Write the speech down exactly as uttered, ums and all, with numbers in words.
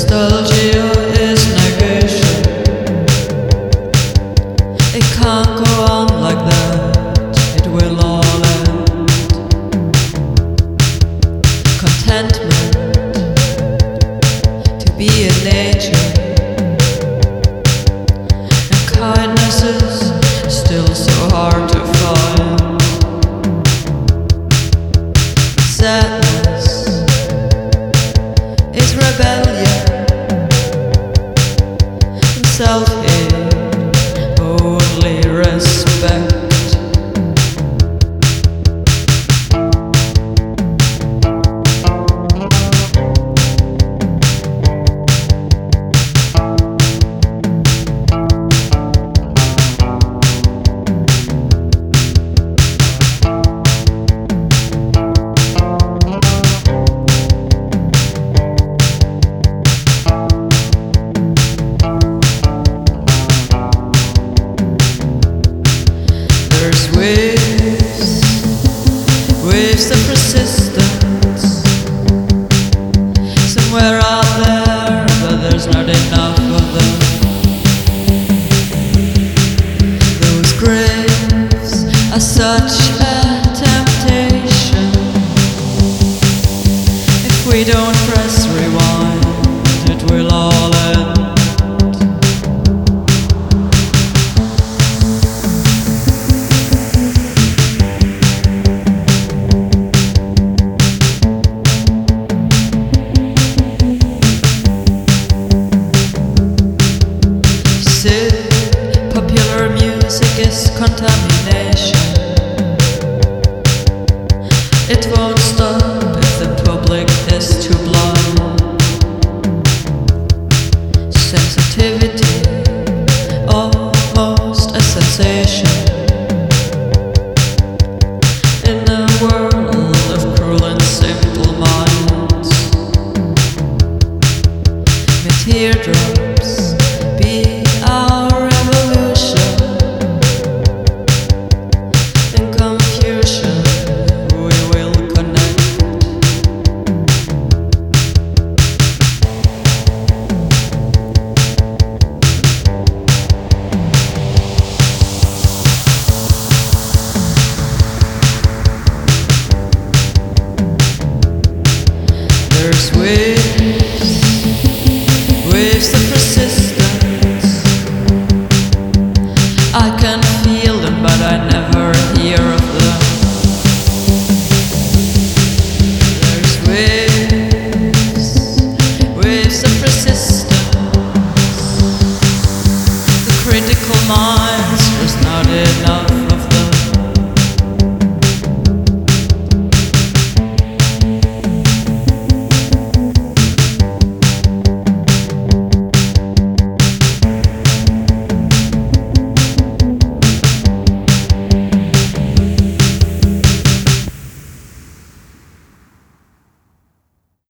Nostalgia is negation. It can't go on like that, it will all end. Contentment to be in nature, and kindness is still so hard to find. Sadness is rebellion, and self-hate only respect. There's waves, waves of resistance somewhere out there, but there's not enough of them. Those graves are such a temptation. If we don't press rewind, it will all end. Popular music is contamination. It won't stop if the public is too blind. Sensitivity, almost a sensation, in a world of cruel and simple minds. May teardrops be our revolution. In confusion we will connect. There's waves, waves of resistance. I can feel them, but I never hear of them. There's waves, waves of resistance. The critical mind's just not enough.